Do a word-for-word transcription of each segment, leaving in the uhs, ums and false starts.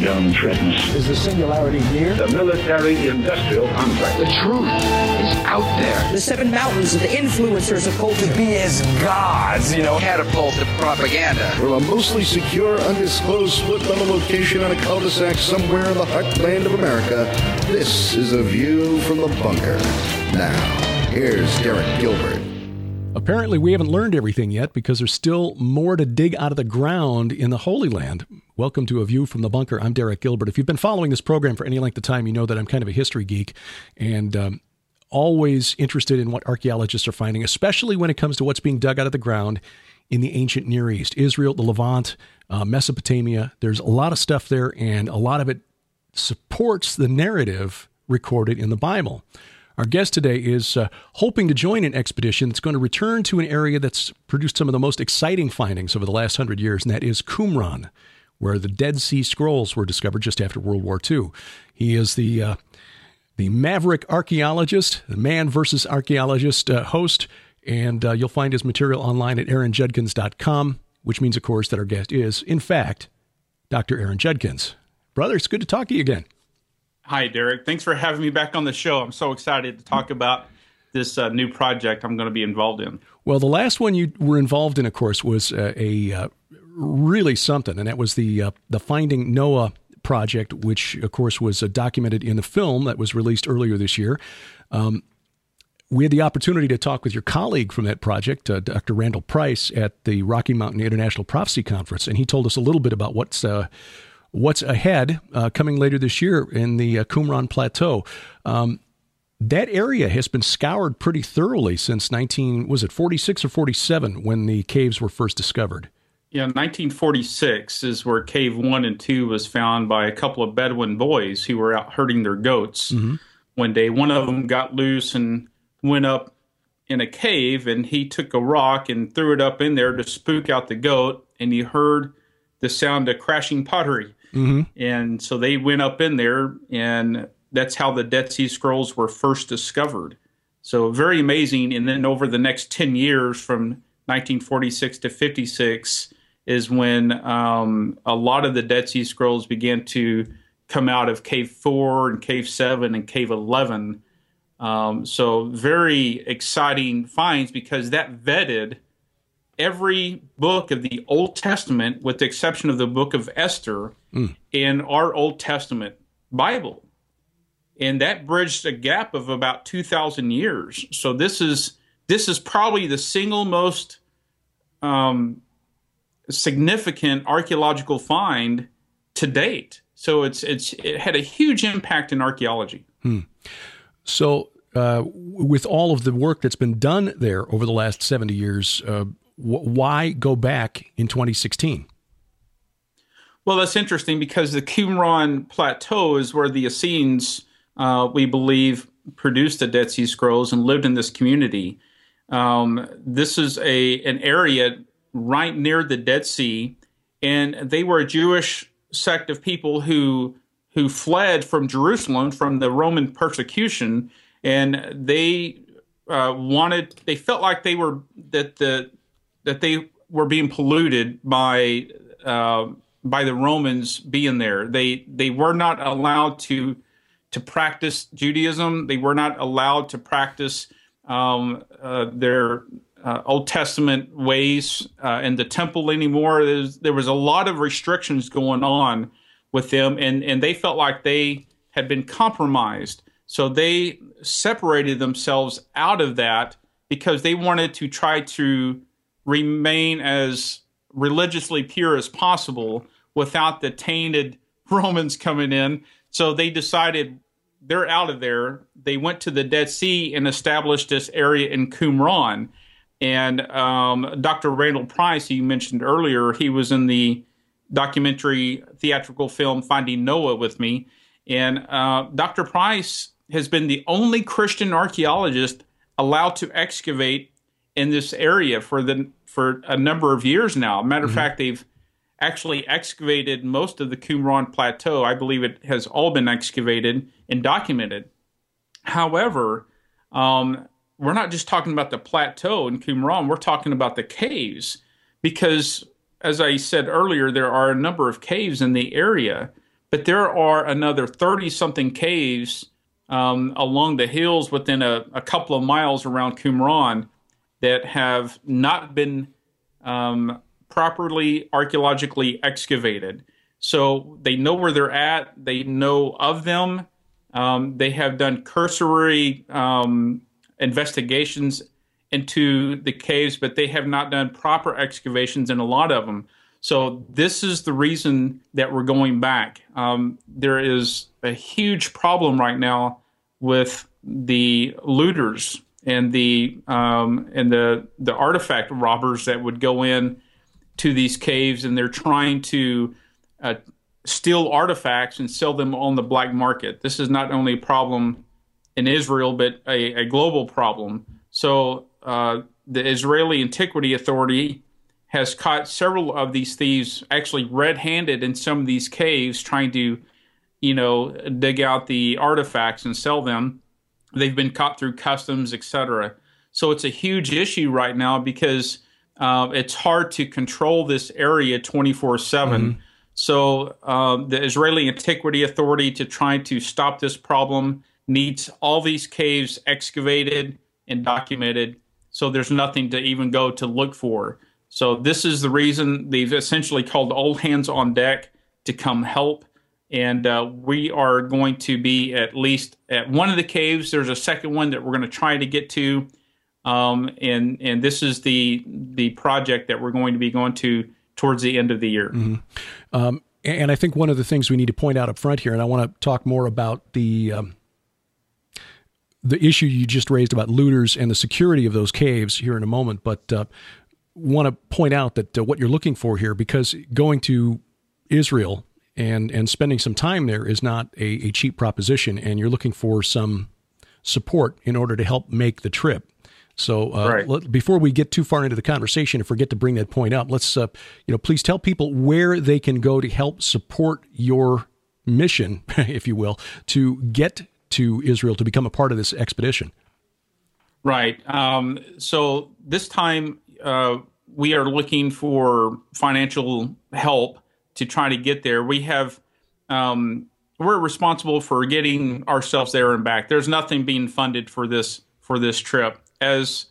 gentlemen, threatens. Is the singularity here? The military-industrial complex. The truth is out there. The seven mountains of the influencers of culture. To be as gods, you know. Catapult of propaganda. From a mostly secure, undisclosed split-level location on a cul-de-sac somewhere in the heartland of America, this is A View from the Bunker. Now, here's Derek Gilbert. Apparently, we haven't learned everything yet because there's still more to dig out of the ground in the Holy Land. Welcome to A View from the Bunker. I'm Derek Gilbert. If you've been following this program for any length of time, you know that I'm kind of a history geek and um, always interested in what archaeologists are finding, especially when it comes to what's being dug out of the ground in the ancient Near East, Israel, the Levant, uh, Mesopotamia. There's a lot of stuff there, and a lot of it supports the narrative recorded in the Bible. Our guest today is uh, hoping to join an expedition that's going to return to an area that's produced some of the most exciting findings over the last hundred years, and that is Qumran, where the Dead Sea Scrolls were discovered just after World War Two. He is the uh, the maverick archaeologist, the man versus archaeologist uh, host, and uh, you'll find his material online at aaron judkins dot com, which means, of course, that our guest is, in fact, Doctor Aaron Judkins. Brother, it's good to talk to you again. Hi, Derek. Thanks for having me back on the show. I'm so excited to talk about this uh, new project I'm going to be involved in. Well, the last one you were involved in, of course, was uh, a uh, really something, and that was the uh, the Finding Noah project, which, of course, was uh, documented in the film that was released earlier this year. Um, we had the opportunity to talk with your colleague from that project, uh, Doctor Randall Price, at the Rocky Mountain International Prophecy Conference, and he told us a little bit about what's uh, what's ahead uh, coming later this year in the uh, Qumran Plateau. Um, that area has been scoured pretty thoroughly since nineteen was it forty-six or forty-seven when the caves were first discovered? Yeah, nineteen forty-six is where cave one and two was found by a couple of Bedouin boys who were out herding their goats. Mm-hmm. One day, one of them got loose and went up in a cave, and he took a rock and threw it up in there to spook out the goat, and he heard the sound of crashing pottery. Mm-hmm. And so they went up in there, and that's how the Dead Sea Scrolls were first discovered. So very amazing. And then over the next ten years, from nineteen forty-six to fifty-six, is when um, a lot of the Dead Sea Scrolls began to come out of Cave four and Cave seven and Cave eleven. Um, so very exciting finds, because that vetted every book of the Old Testament, with the exception of the book of Esther, mm. in our Old Testament Bible. And that bridged a gap of about two thousand years. So this is this is probably the single most um, significant archaeological find to date. So it's it's it had a huge impact in archaeology. Hmm. So uh, with all of the work that's been done there over the last seventy years, uh, why go back in twenty sixteen? Well, that's interesting, because the Qumran Plateau is where the Essenes, uh, we believe, produced the Dead Sea Scrolls and lived in this community. Um, this is a an area right near the Dead Sea, and they were a Jewish sect of people who who fled from Jerusalem from the Roman persecution, and they uh, wanted they felt like they were that the that they were being polluted by uh, by the Romans being there. They they were not allowed to to practice Judaism. They were not allowed to practice um, uh, their uh, Old Testament ways uh, in the temple anymore. There's, there was a lot of restrictions going on with them, and, and they felt like they had been compromised. So they separated themselves out of that because they wanted to try to remain as religiously pure as possible without the tainted Romans coming in. So they decided they're out of there. They went to the Dead Sea and established this area in Qumran. And um, Doctor Randall Price, you mentioned earlier, he was in the documentary theatrical film Finding Noah with me. And uh, Doctor Price has been the only Christian archaeologist allowed to excavate in this area for the for a number of years now. Matter of mm-hmm. fact, they've actually excavated most of the Qumran Plateau. I believe it has all been excavated and documented. However, um, we're not just talking about the plateau in Qumran, we're talking about the caves, because, as I said earlier, there are a number of caves in the area but there are another thirty-something caves um, along the hills within a, a couple of miles around Qumran that have not been um, properly archaeologically excavated. So they know where they're at. They know of them. Um, they have done cursory um, investigations into the caves, but they have not done proper excavations in a lot of them. So this is the reason that we're going back. Um, there is a huge problem right now with the looters and the um, and the the artifact robbers that would go in to these caves, and they're trying to uh, steal artifacts and sell them on the black market. This is not only a problem in Israel, but a, a global problem. So uh, the Israeli Antiquity Authority has caught several of these thieves actually red-handed in some of these caves trying to, you know, dig out the artifacts and sell them. They've been caught through customs, et cetera. So it's a huge issue right now because uh, it's hard to control this area twenty-four seven. Mm-hmm. So um, the Israeli Antiquity Authority, to try to stop this problem, needs all these caves excavated and documented, so there's nothing to even go to look for. So this is the reason they've essentially called all hands on deck to come help. And uh, we are going to be at least at one of the caves. There's a second one that we're going to try to get to. Um, and and this is the the project that we're going to be going to towards the end of the year. Mm-hmm. Um, and I think one of the things we need to point out up front here, and I want to talk more about the um, the issue you just raised about looters and the security of those caves here in a moment, but uh, want to point out that uh, what you're looking for here, because going to Israel and and spending some time there is not a, a cheap proposition, and you're looking for some support in order to help make the trip. So uh, right. let, before we get too far into the conversation, if we forget to bring that point up, let's uh, you know please tell people where they can go to help support your mission, if you will, to get to Israel to become a part of this expedition. Right. Um, so this time uh, we are looking for financial help to try to get there. We have, um, we're responsible for getting ourselves there and back. There's nothing being funded for this for this trip, as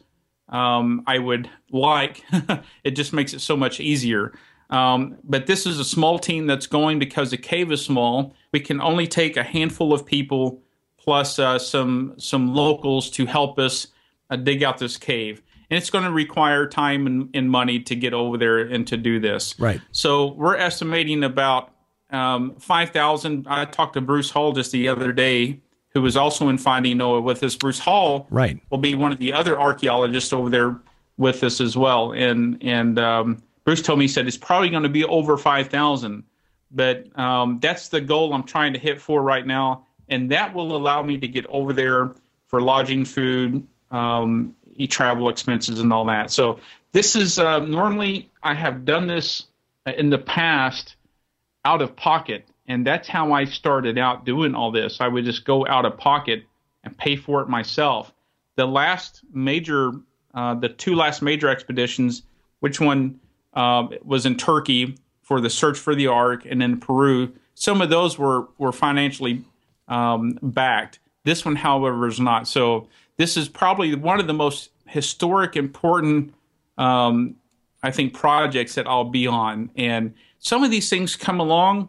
um, I would like. It just makes it so much easier. Um, but this is a small team that's going because the cave is small. We can only take a handful of people plus uh, some some locals to help us uh, dig out this cave. And it's going to require time and, and money to get over there and to do this. Right. So we're estimating about um, five thousand. I talked to Bruce Hall just the other day, who was also in Finding Noah with us. Bruce Hall right. will be one of the other archaeologists over there with us as well. And and um, Bruce told me, he said, it's probably going to be over five thousand. But um, that's the goal I'm trying to hit for right now. And that will allow me to get over there for lodging, food, um, travel expenses, and all that. So this is uh, normally I have done this in the past out of pocket, and that's how I started out doing all this. I would just go out of pocket and pay for it myself. The last major, uh, the two last major expeditions, which one uh, was in Turkey for the search for the Ark, and in Peru, some of those were were financially um, backed. This one, however, is not. So this is probably one of the most historic, important, um, I think, projects that I'll be on. And some of these things come along,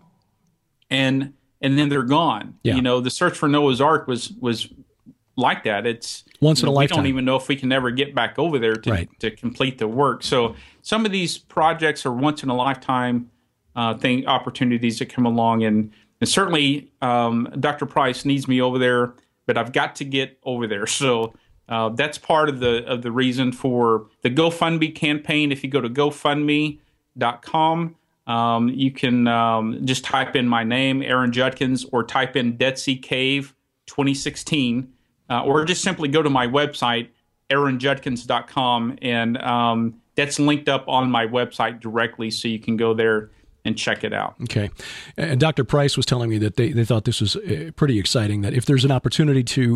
and and then they're gone. Yeah. You know, the search for Noah's Ark was was like that. It's once in a we lifetime. We don't even know if we can ever get back over there to right. to complete the work. So some of these projects are once in a lifetime uh, thing opportunities that come along, and and certainly um, Doctor Price needs me over there, but I've got to get over there. So uh, that's part of the of the reason for the GoFundMe campaign. If you go to GoFundMe dot com, um, you can um, just type in my name, Aaron Judkins, or type in Dead Sea Cave twenty sixteen, uh, or just simply go to my website, aaron judkins dot com, and um, that's linked up on my website directly, so you can go there and check it out. Okay. And Doctor Price was telling me that they, they thought this was pretty exciting, that if there's an opportunity to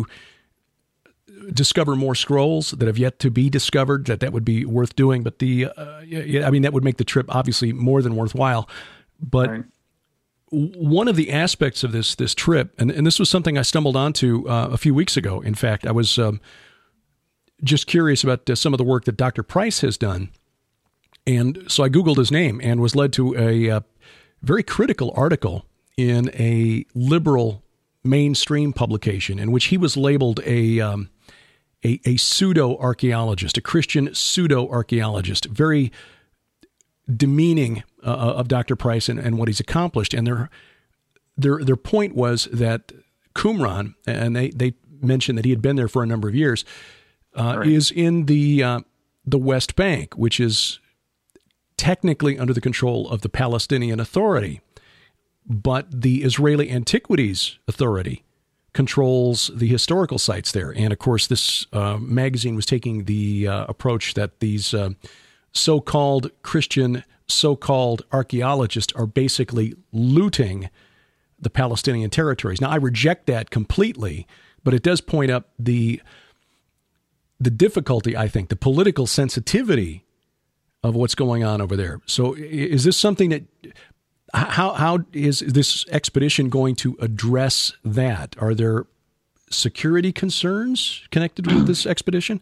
discover more scrolls that have yet to be discovered, that that would be worth doing. But the, uh, yeah, I mean, that would make the trip obviously more than worthwhile. But right. one of the aspects of this this trip, and, and this was something I stumbled onto uh, a few weeks ago. In fact, I was um, just curious about uh, some of the work that Doctor Price has done. And so I Googled his name and was led to a uh, very critical article in a liberal mainstream publication in which he was labeled a um, a, a pseudo-archaeologist, a Christian pseudo-archaeologist, very demeaning uh, of Doctor Price and, and what he's accomplished. And their their their point was that Qumran, and they, they mentioned that he had been there for a number of years, uh, right. is in the uh, the West Bank, which is technically under the control of the Palestinian Authority. But the Israeli Antiquities Authority controls the historical sites there. And of course, this uh, magazine was taking the uh, approach that these uh, so-called Christian, so-called archaeologists are basically looting the Palestinian territories. Now, I reject that completely, but it does point up the the difficulty, I think, the political sensitivity of what's going on over there. So is this something that... How how is this expedition going to address that? Are there security concerns connected with this expedition?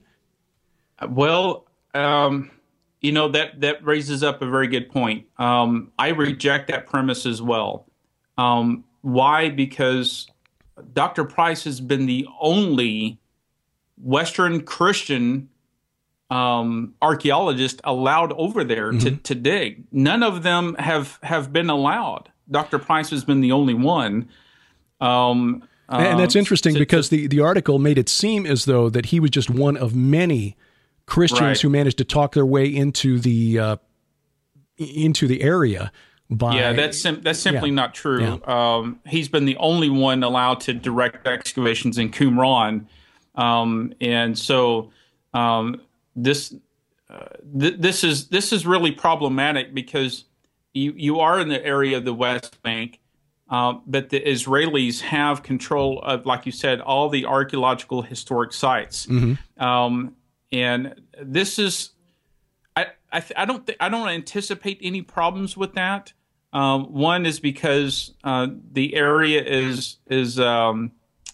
Well, um, you know, that, that raises up a very good point. Um, I reject that premise as well. Um, why? Because Doctor Price has been the only Western Christian um, archaeologist allowed over there mm-hmm. to, to dig. None of them have, have been allowed. Doctor Price has been the only one. Um, and that's interesting to, because to, the, the article made it seem as though that he was just one of many Christians right. who managed to talk their way into the uh, into the area. By, yeah, that's sim- that's simply yeah. not true. Yeah. Um, he's been the only one allowed to direct excavations in Qumran, um, and so. Um, This uh, th- this is this is really problematic because you, you are in the area of the West Bank, uh, but the Israelis have control of, like you said, all the archaeological historic sites, mm-hmm. um, and this is I I, th- I don't th- I don't anticipate any problems with that. Um, one is because uh, the area is is um,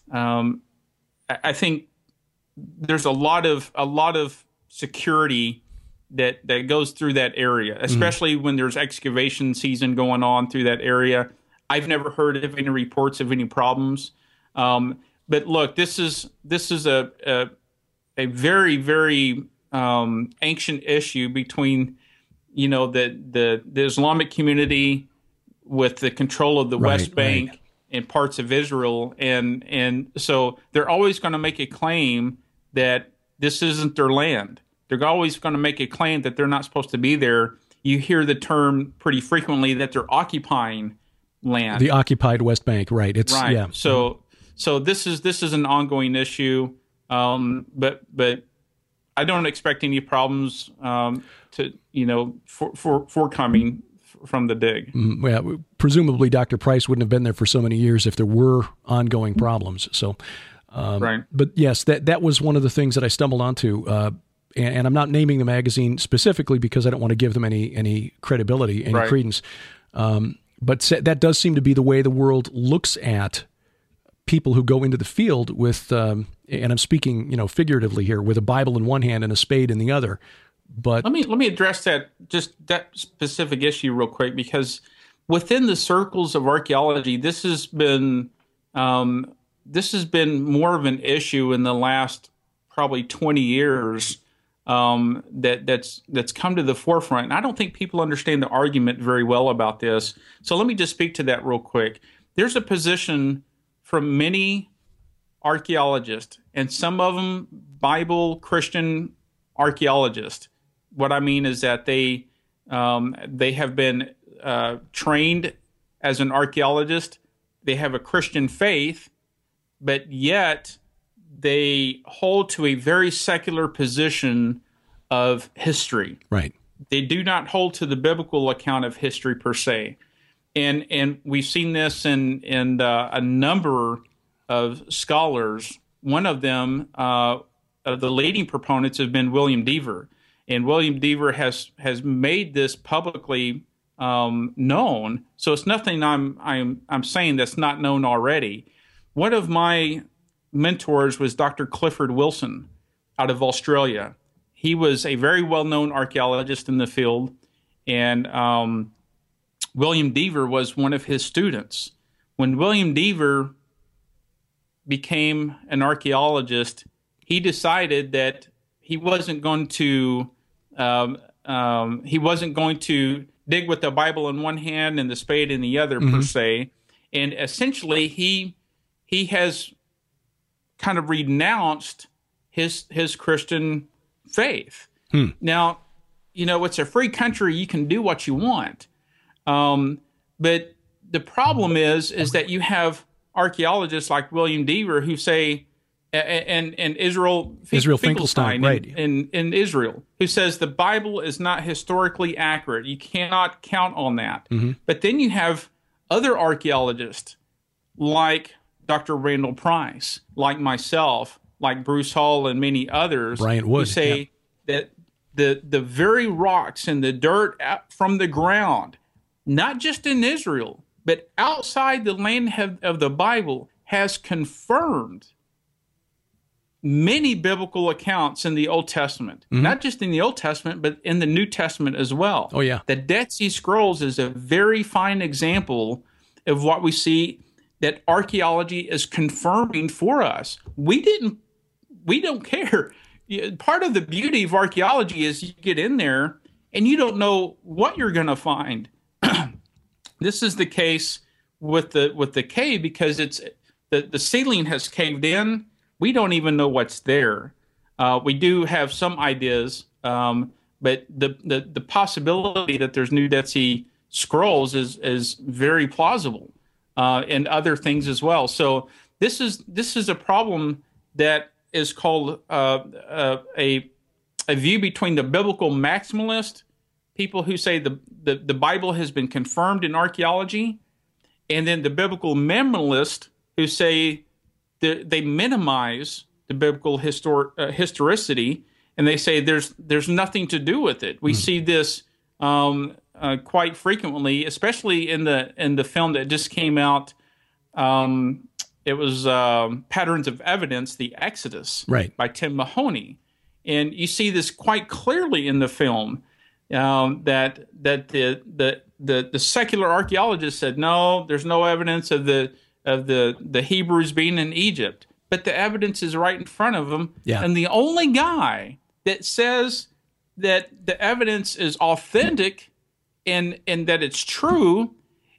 um, I, I think there's a lot of a lot of security that, that goes through that area, especially mm. when there's excavation season going on through that area. I've never heard of any reports of any problems. Um, but look, this is this is a a, a very very um, ancient issue between you know the the, the Islamic community with the control of the right, West Bank right. and parts of Israel, and and so they're always going to make a claim that this isn't their land. They're always going to make a claim that they're not supposed to be there. You hear the term pretty frequently that they're occupying land. The occupied West Bank, right? It's right. Yeah. So, so this is this is an ongoing issue, um, but but I don't expect any problems um, to you know for for forthcoming from the dig. Mm, yeah, presumably Doctor Price wouldn't have been there for so many years if there were ongoing problems. So. Um, right. But yes, that, that was one of the things that I stumbled onto. Uh, and, and I'm not naming the magazine specifically because I don't want to give them any, any credibility, any right. credence. Um, but that does seem to be the way the world looks at people who go into the field with, um, and I'm speaking, you know, figuratively here, with a Bible in one hand and a spade in the other. But let me, let me address that, just that specific issue real quick, because within the circles of archaeology, this has been, um, This has been more of an issue in the last probably twenty years um, that that's that's come to the forefront. And I don't think people understand the argument very well about this. So let me just speak to that real quick. There's a position from many archaeologists, and some of them Bible Christian archaeologists. What I mean is that they um, they have been uh, trained as an archaeologist. They have a Christian faith, but yet they hold to a very secular position of history. Right. They do not hold to the biblical account of history per se. And and we've seen this in, in uh, a number of scholars. One of them, uh, of the leading proponents, have been William Dever. And William Dever has, has made this publicly um, known. So it's nothing I'm I'm I'm saying that's not known already. One of my mentors was Doctor Clifford Wilson out of Australia. He was a very well-known archaeologist in the field, and um, William Dever was one of his students. When William Dever became an archaeologist, he decided that he wasn't going to um, um, he wasn't going to dig with the Bible in one hand and the spade in the other, mm-hmm. per se. And essentially, he he has kind of renounced his his Christian faith. Hmm. Now, you know, it's a free country. You can do what you want. Um, but the problem is, is that you have archaeologists like William Dever who say, and, and Israel, Israel Finkelstein, Finkelstein right. in, in, in Israel, who says the Bible is not historically accurate. You cannot count on that. Mm-hmm. But then you have other archaeologists like Doctor Randall Price, like myself, like Bruce Hall and many others, Bryant Wood, who say yeah. that the the very rocks and the dirt from the ground, not just in Israel, but outside the land of, of the Bible, has confirmed many biblical accounts in the Old Testament. Mm-hmm. Not just in the Old Testament, but in the New Testament as well. Oh, yeah. The Dead Sea Scrolls is a very fine example of what we see that archaeology is confirming for us. We didn't, we don't care. Part of the beauty of archaeology is you get in there and you don't know what you're going to find. This is the case with the with the cave because it's the, the ceiling has caved in. We don't even know what's there. Uh, we do have some ideas, um, but the, the the possibility that there's new Dead Sea Scrolls is is very plausible, uh, and other things as well. So this is this is a problem that is called uh, uh, a a view between the biblical maximalist, people who say the, the, the Bible has been confirmed in archaeology, and then the biblical minimalist who say the, they minimize the biblical histor- uh, historicity, and they say there's there's nothing to do with it. We mm. see this um, uh, quite frequently, especially in the in the film that just came out. Um, it was um, Patterns of Evidence, The Exodus, right. by Tim Mahoney, and you see this quite clearly in the film. Um, that that the, the the the secular archaeologists said no, there's no evidence of the of the, the Hebrews being in Egypt, but the evidence is right in front of them. Yeah. And the only guy that says that the evidence is authentic and and that it's true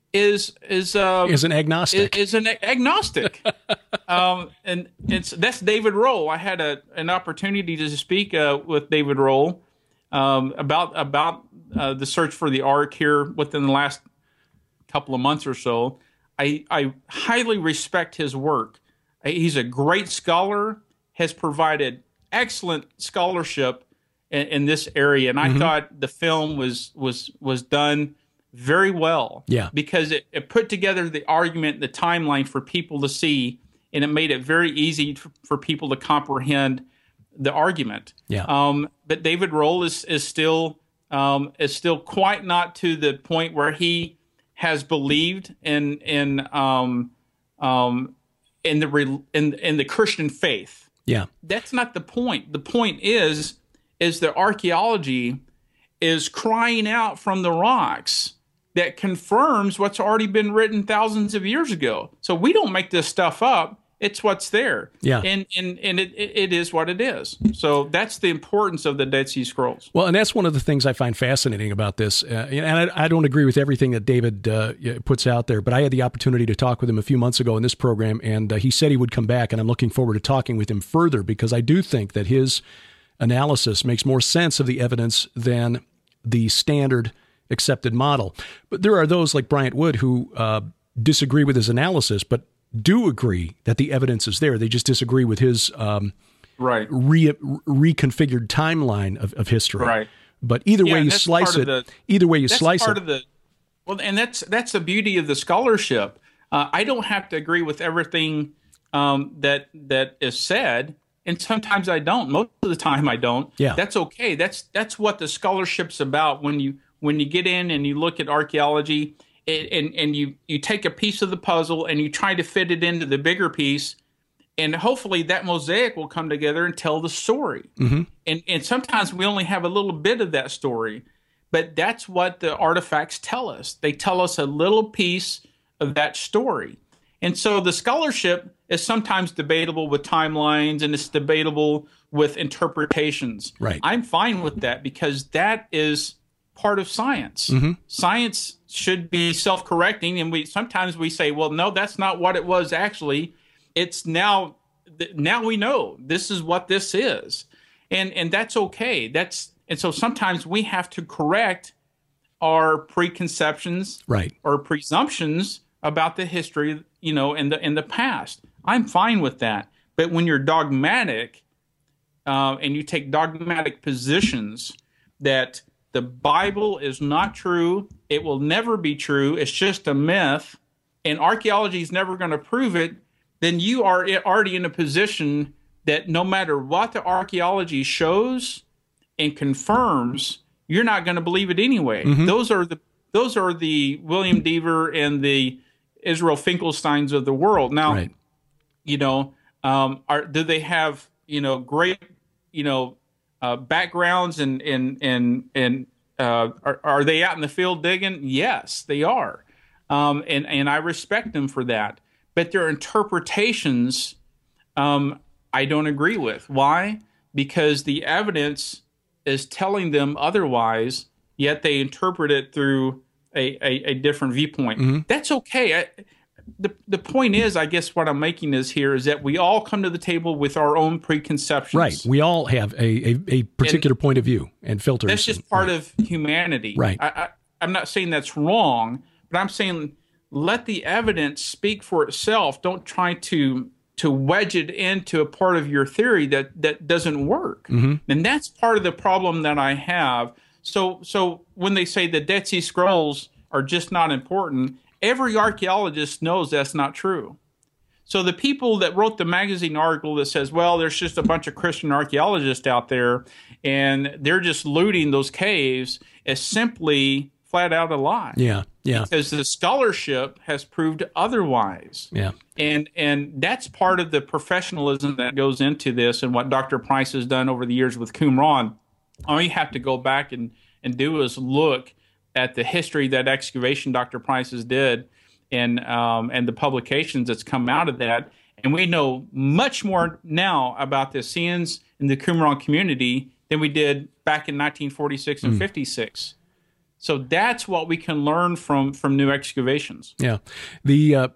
is is uh, is an agnostic. Is, is an agnostic. um, and it's that's David Rohl. I had a an opportunity to speak uh, with David Rohl. Um, about about uh, the search for the Ark here within the last couple of months or so. I, I highly respect his work. He's a great scholar, has provided excellent scholarship in, in this area, and I mm-hmm. thought the film was was was done very well. Yeah, because it, it put together the argument, the timeline for people to see, and it made it very easy for, for people to comprehend the argument. Yeah. Um, but David Rohl is is still um, is still quite not to the point where he has believed in in um, um, in the re, in in the Christian faith. Yeah. That's not the point. The point is is that archaeology is crying out from the rocks that confirms what's already been written thousands of years ago. So we don't make this stuff up. It's what's there. Yeah. And and, and it, it is what it is. So that's the importance of the Dead Sea Scrolls. Well, and that's one of the things I find fascinating about this. Uh, and I, I don't agree with everything that David uh, puts out there, but I had the opportunity to talk with him a few months ago in this program, and uh, he said he would come back, and I'm looking forward to talking with him further because I do think that his analysis makes more sense of the evidence than the standard accepted model. But there are those like Bryant Wood who uh, disagree with his analysis, but do agree that the evidence is there. They just disagree with his um, right re- reconfigured timeline of, of history. Right. But either yeah, way you slice it, the, either way you that's slice part it. Of the, well, and that's that's the beauty of the scholarship. Uh, I don't have to agree with everything um, that that is said, and sometimes I don't. Most of the time I don't. Yeah. That's okay. That's that's what the scholarship's about. When you when you get in and you look at archaeology, it, and and you you take a piece of the puzzle and you try to fit it into the bigger piece, and hopefully that mosaic will come together and tell the story. Mm-hmm. And and sometimes we only have a little bit of that story, but that's what the artifacts tell us. They tell us a little piece of that story. And so the scholarship is sometimes debatable with timelines, and it's debatable with interpretations. Right. I'm fine with that because that is part of science. Mm-hmm. Science should be self-correcting, and we sometimes we say, well, no, that's not what it was actually. It's now now we know this is what this is. And and that's okay. That's and so sometimes we have to correct our preconceptions, right, or presumptions about the history, you know, in the in the past. I'm fine with that. But when you're dogmatic, uh, and you take dogmatic positions that the Bible is not true, it will never be true, it's just a myth, and archaeology is never going to prove it, then you are already in a position that no matter what the archaeology shows and confirms, you're not going to believe it anyway. Mm-hmm. Those are the those are the William Dever and the Israel Finkelsteins of the world. Now, right. you know, um, are do they have you know great you know uh, backgrounds and and and and uh, are, are they out in the field digging? Yes, they are, um, and and I respect them for that. But their interpretations, um, I don't agree with. Why? Because the evidence is telling them otherwise, yet they interpret it through a, a, a different viewpoint. Mm-hmm. That's okay. I, the the point is, I guess what I'm making is here is that we all come to the table with our own preconceptions. Right. We all have a, a, a particular and point of view and filters. That's just and, part right. of humanity. Right. I, I, I'm not saying that's wrong, but I'm saying let the evidence speak for itself. Don't try to to wedge it into a part of your theory that, that doesn't work. Mm-hmm. And that's part of the problem that I have. So so when they say the Dead Sea Scrolls are just not important, every archaeologist knows that's not true. So the people that wrote the magazine article that says, well, there's just a bunch of Christian archaeologists out there and they're just looting those caves is simply flat out a lie. Yeah, yeah. Because the scholarship has proved otherwise. Yeah. And and that's part of the professionalism that goes into this and what Doctor Price has done over the years with Qumran. All you have to go back and, and do is look at the history that excavation Doctor Price has did and um, and the publications that's come out of that. And we know much more now about the Essenes in the Qumran community than we did back in nineteen forty-six and mm. fifty-six. So that's what we can learn from, from new excavations. Yeah. The uh,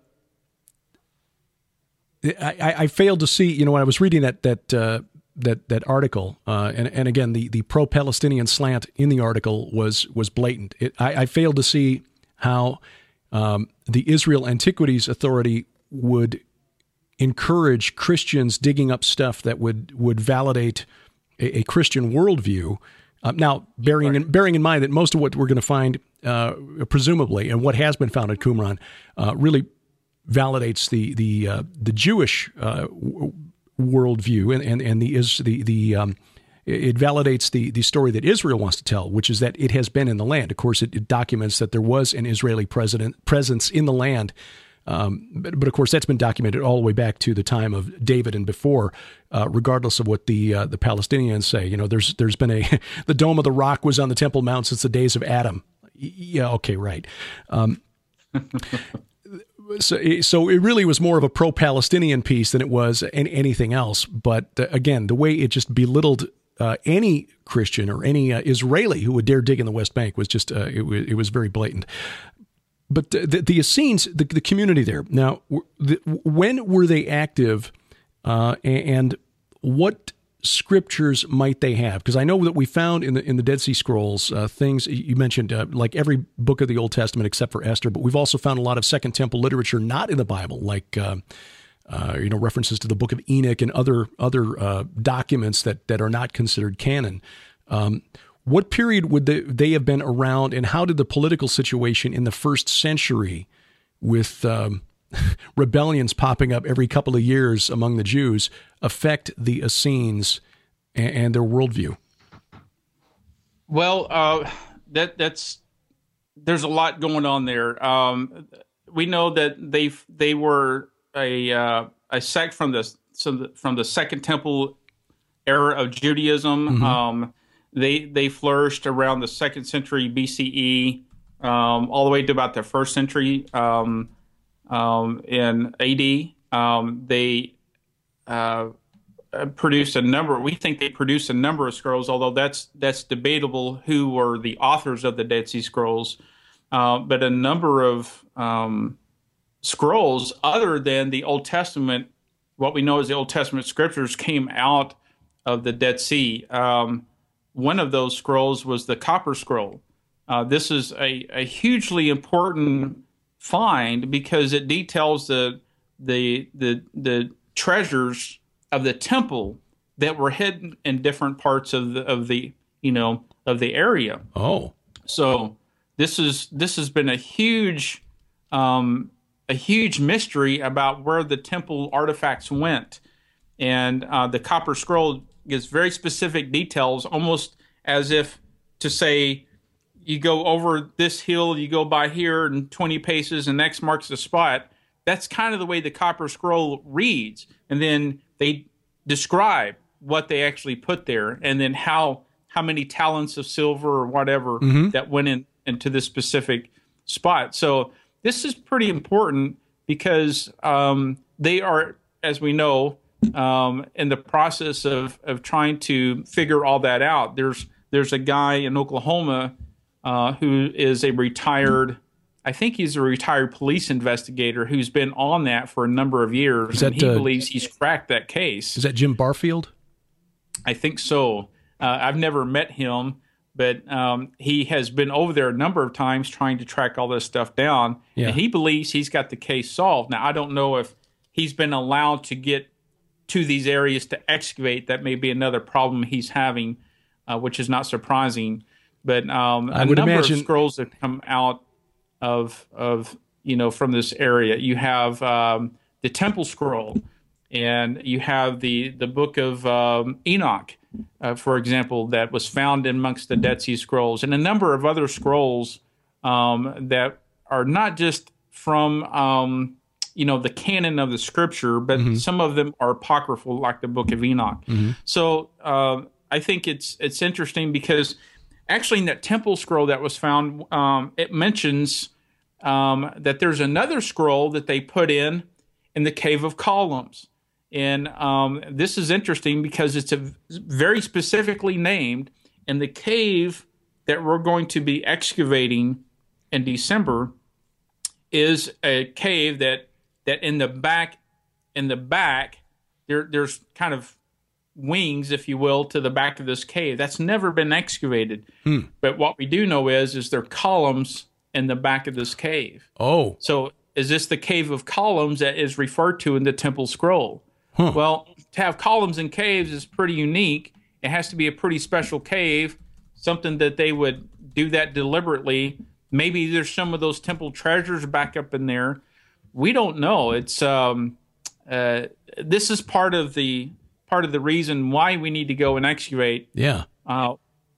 I, I failed to see, you know, when I was reading that that uh, that that article, uh, and and again the, the pro-Palestinian slant in the article was was blatant. It, I, I failed to see how um, the Israel Antiquities Authority would encourage Christians digging up stuff that would would validate a, a Christian worldview. Uh, now, bearing in, bearing in mind that most of what we're going to find, uh, presumably, and what has been found at Qumran, uh, really validates the the uh, the Jewish uh, w- worldview, and and and the is the the um, it validates the the story that Israel wants to tell, which is that it has been in the land. Of course, it, it documents that there was an Israeli president presence in the land. Um, but, but of course, that's been documented all the way back to the time of David and before, uh, regardless of what the uh, the Palestinians say. You know, there's there's been a the Dome of the Rock was on the Temple Mount since the days of Adam. Yeah, okay, right. Um, so, so it really was more of a pro-Palestinian piece than it was any, anything else. But uh, again, the way it just belittled uh, any Christian or any uh, Israeli who would dare dig in the West Bank was just uh, it, it was very blatant. But the, the, the Essenes, the, the community there, now, the, when were they active uh, and what scriptures might they have? Because I know that we found in the in the Dead Sea Scrolls uh, things, you mentioned uh, like every book of the Old Testament except for Esther, but we've also found a lot of Second Temple literature not in the Bible, like uh, uh, you know references to the Book of Enoch and other other uh, documents that, that are not considered canon. Um What period would they, they have been around, and how did the political situation in the first century, with um, rebellions popping up every couple of years among the Jews, affect the Essenes and, and their worldview? Well, uh, that that's there's a lot going on there. Um, we know that they they were a uh, a sect from the from the Second Temple era of Judaism. Mm-hmm. Um, they they flourished around the second century B C E, um, all the way to about the first century um, um, in A D. Um, they uh, produced a number. We think they produced a number of scrolls, although that's that's debatable who were the authors of the Dead Sea Scrolls. Uh, but a number of um, scrolls other than the Old Testament, what we know as the Old Testament scriptures, came out of the Dead Sea. Um, one of those scrolls was the Copper Scroll. Uh, this is a, a hugely important find because it details the the the the treasures of the temple that were hidden in different parts of the of the you know of the area. Oh, so this is this has been a huge um, a huge mystery about where the temple artifacts went, and uh, the Copper Scroll gives very specific details, almost as if to say, you go over this hill, you go by here, and twenty paces, and X marks the spot. That's kind of the way the Copper Scroll reads. And then they describe what they actually put there, and then how how many talents of silver or whatever mm-hmm. that went in into this specific spot. So this is pretty important because um, they are, as we know, um, in the process of, of trying to figure all that out. There's there's a guy in Oklahoma uh, who is a retired, I think he's a retired police investigator who's been on that for a number of years. That, and he uh, believes he's cracked that case. Is that Jim Barfield? I think so. Uh, I've never met him, but um, he has been over there a number of times trying to track all this stuff down. Yeah. And he believes he's got the case solved. Now, I don't know if he's been allowed to get to these areas to excavate. That may be another problem he's having, uh, which is not surprising. But um, I a would number imagine... of scrolls have come out of of you know from this area. You have um, the Temple Scroll, and you have the the Book of um, Enoch, uh, for example, that was found amongst the Dead Sea Scrolls, and a number of other scrolls um, that are not just from um, you know the canon of the Scripture, but mm-hmm. some of them are apocryphal, like the Book of Enoch. Mm-hmm. So uh, I think it's it's interesting because actually in that Temple Scroll that was found, um, it mentions um, that there's another scroll that they put in in the Cave of Columns. And um, this is interesting because it's a very specifically named, and the cave that we're going to be excavating in December is a cave that that in the back in the back there there's kind of wings, if you will, to the back of this cave. That's never been excavated. Hmm. But what we do know is is there are columns in the back of this cave. Oh. So is this the Cave of Columns that is referred to in the Temple Scroll? Huh. Well, to have columns in caves is pretty unique. It has to be a pretty special cave, something that they would do that deliberately. Maybe there's some of those temple treasures back up in there. We don't know. It's um, uh, this is part of the part of the reason why we need to go and excavate. Yeah. Uh,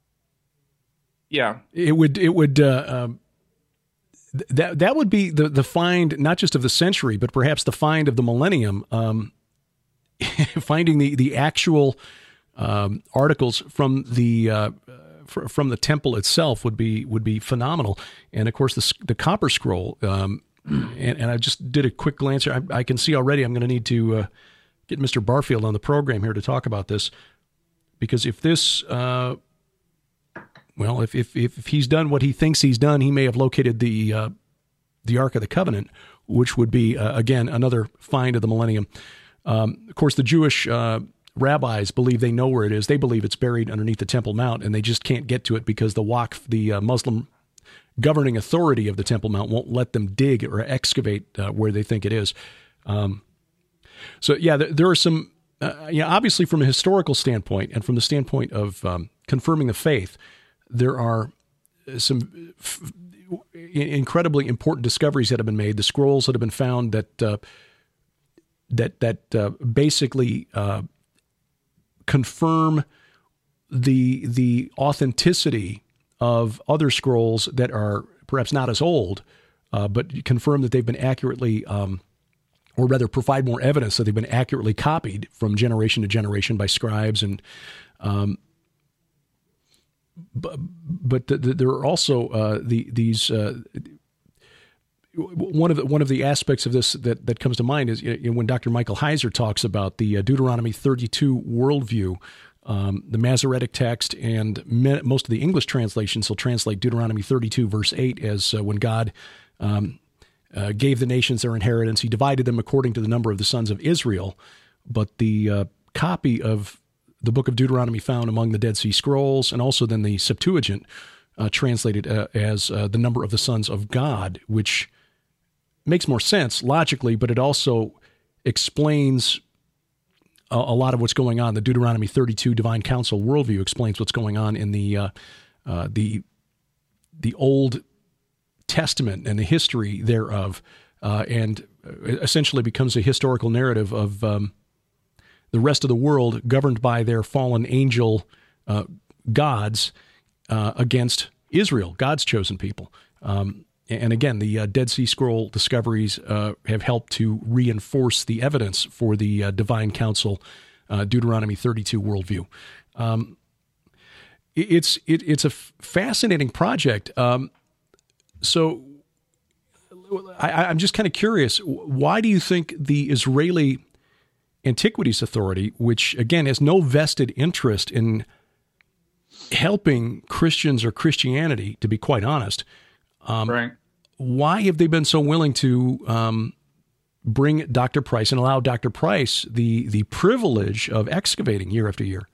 yeah. It would. It would. Uh, um, th- that that would be the the find, not just of the century, but perhaps the find of the millennium. Um, finding the the actual um, articles from the uh, fr- from the temple itself would be would be phenomenal. And of course, the the Copper Scroll. Um, and, and I just did a quick glance here. I, I can see already. I'm going to need to uh, get Mister Barfield on the program here to talk about this, because if this, uh, well, if, if if he's done what he thinks he's done, he may have located the uh, the Ark of the Covenant, which would be uh, again another find of the millennium. Um, of course, the Jewish uh, rabbis believe they know where it is. They believe it's buried underneath the Temple Mount, and they just can't get to it because the Waqf, the uh, Muslim governing authority of the Temple Mount, won't let them dig or excavate uh, where they think it is. Um, so, yeah, there, there are some, uh, yeah, obviously from a historical standpoint and from the standpoint of um, confirming the faith, there are some f- incredibly important discoveries that have been made. The scrolls that have been found that uh, that that uh, basically uh, confirm the the authenticity of other scrolls that are perhaps not as old, uh, but confirm that they've been accurately, um, or rather provide more evidence that they've been accurately copied from generation to generation by scribes. And um, but, but the, the, there are also uh, the these uh, one of the, one of the aspects of this that, that comes to mind is, you know, when Doctor Michael Heiser talks about the uh, Deuteronomy thirty-two worldview. Um, the Masoretic text and me- most of the English translations will translate Deuteronomy thirty-two, verse eight, as uh, when God um, uh, gave the nations their inheritance, he divided them according to the number of the sons of Israel. But the uh, copy of the book of Deuteronomy found among the Dead Sea Scrolls, and also then the Septuagint, uh, translated uh, as uh, the number of the sons of God, which makes more sense logically, but it also explains a, a lot of what's going on. The Deuteronomy thirty-two Divine Council worldview explains what's going on in the uh, uh, the the Old Testament and the history thereof, uh, and essentially becomes a historical narrative of um, the rest of the world governed by their fallen angel uh, gods uh, against Israel, God's chosen people. Um, and again, the uh, Dead Sea Scroll discoveries uh, have helped to reinforce the evidence for the uh, Divine Council uh, Deuteronomy thirty-two worldview. Um, it's it, it's a f- fascinating project. Um, so I, I'm just kind of curious, why do you think the Israeli Antiquities Authority, which again has no vested interest in helping Christians or Christianity, to be quite honest, um, right. why have they been so willing to um, bring Doctor Price and allow Doctor Price the the privilege of excavating year after year?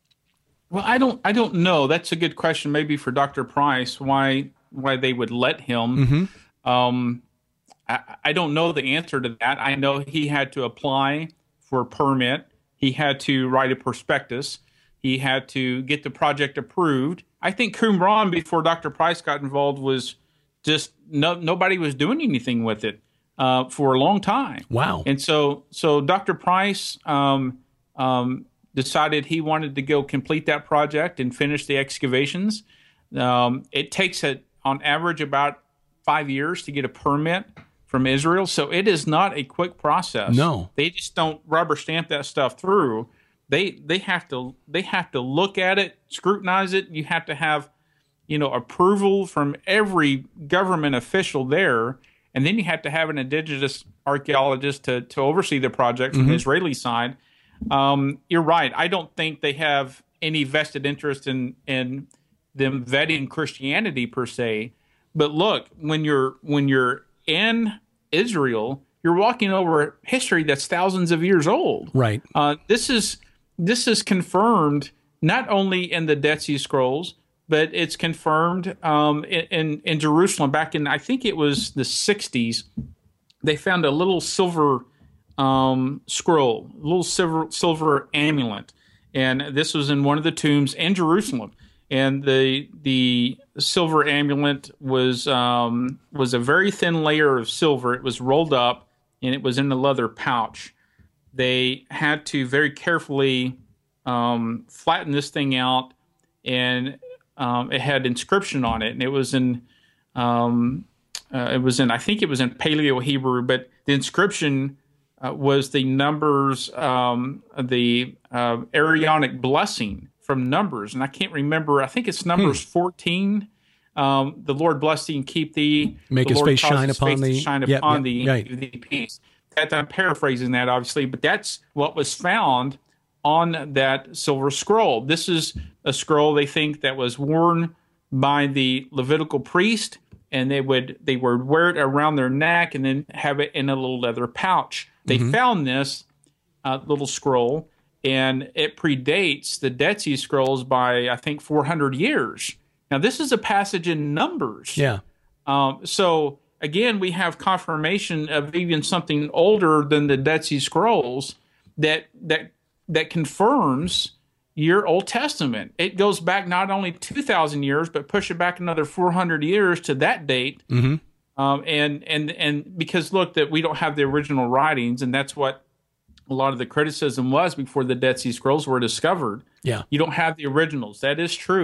Well, I don't I don't know. That's a good question. Maybe for Doctor Price, why why they would let him. Mm-hmm. Um, I, I don't know the answer to that. I know he had to apply for a permit. He had to write a prospectus. He had to get the project approved. I think Qumran, before Doctor Price got involved, was just no, nobody was doing anything with it uh, for a long time. Wow. And so so Doctor Price um, um, decided he wanted to go complete that project and finish the excavations. Um, it takes, a, on average, about five years to get a permit from Israel. So it is not a quick process. No. They just don't rubber stamp that stuff through. They they have to they have to look at it, scrutinize it. You have to have, you know, approval from every government official there, and then you have to have an indigenous archaeologist to to oversee the project from Mm-hmm. the Israeli side. Um, you're right. I don't think they have any vested interest in in them vetting Christianity per se. But look, when you're when you're in Israel, you're walking over history that's thousands of years old. Right. Uh, this is this is confirmed not only in the Dead Sea Scrolls, but it's confirmed um, in, in in Jerusalem back in, I think it was the sixties. They found a little silver um, scroll, a little silver silver amulet, and this was in one of the tombs in Jerusalem. And the the silver amulet was um, was a very thin layer of silver. It was rolled up, and it was in a leather pouch. They had to very carefully um, flatten this thing out, and um, it had inscription on it. And it was in um, uh, it was in I think it was in Paleo Hebrew, but the inscription uh, was the numbers, um, the uh, Aaronic blessing from Numbers, and I can't remember. I think it's Numbers hmm. fourteen. Um, the Lord bless thee and keep thee. Make the his Lord face cause shine his upon face to thee. Shine Yep, upon yep, thee. right. Give thee peace. That, I'm paraphrasing that, obviously, but that's what was found on that silver scroll. This is a scroll they think that was worn by the Levitical priest, and they would they would wear it around their neck and then have it in a little leather pouch. They mm-hmm. found this uh, little scroll, and it predates the Dead Sea Scrolls by, I think, four hundred years. Now, this is a passage in Numbers. Yeah. Um, so, again, we have confirmation of even something older than the Dead Sea Scrolls that that that confirms your Old Testament. It goes back not only two thousand years, but push it back another four hundred years to that date. Mm-hmm. Um, and, and, and because, look, that we don't have the original writings, and that's what a lot of the criticism was before the Dead Sea Scrolls were discovered. Yeah. You don't have the originals. That is true.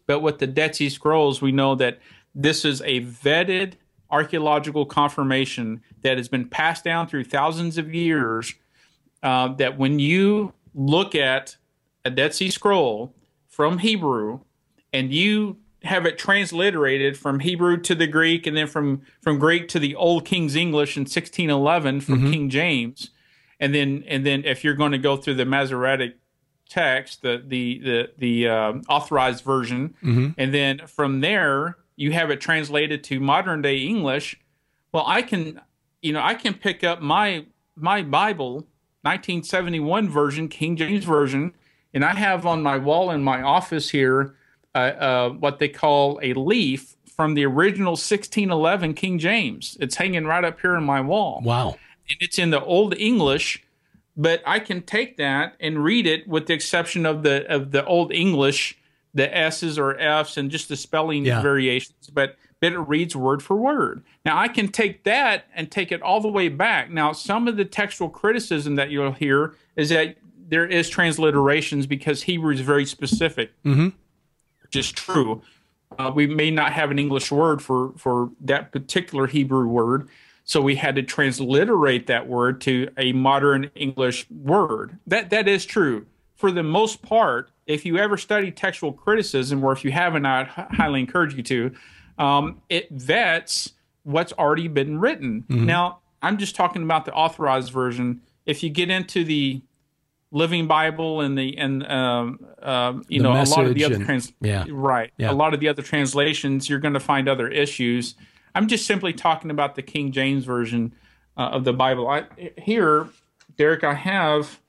But with the Dead Sea Scrolls, we know that this is a vetted archaeological confirmation that has been passed down through thousands of years, uh, that when you look at a Dead Sea Scroll from Hebrew and you have it transliterated from Hebrew to the Greek and then from, from Greek to the Old King's English in sixteen eleven from mm-hmm. King James, and then and then if you're going to go through the Masoretic text, the the the, the uh, authorized version, mm-hmm. and then from there you have it translated to modern day English. Well, I can, you know, I can pick up my my Bible, nineteen seventy-one version, King James version, and I have on my wall in my office here uh, uh, what they call a leaf from the original sixteen eleven King James. It's hanging right up here on my wall. Wow. And it's in the Old English, but I can take that and read it with the exception of the of the Old English, the S's or F's and just the spelling yeah. variations, but, but it reads word for word. Now, I can take that and take it all the way back. Now, some of the textual criticism that you'll hear is that there is transliterations because Hebrew is very specific, mm-hmm. which is true. Uh, we may not have an English word for, for that particular Hebrew word, so we had to transliterate that word to a modern English word. That That is true. For the most part, if you ever study textual criticism, or if you haven't, I highly encourage you to, um, it vets what's already been written. Mm-hmm. Now, I'm just talking about the authorized version. If you get into the Living Bible and the and um, uh, you the know a lot of the other and, trans yeah. right yeah. a lot of the other translations, you're going to find other issues. I'm just simply talking about the King James version uh, of the Bible. I, here, Derek, I have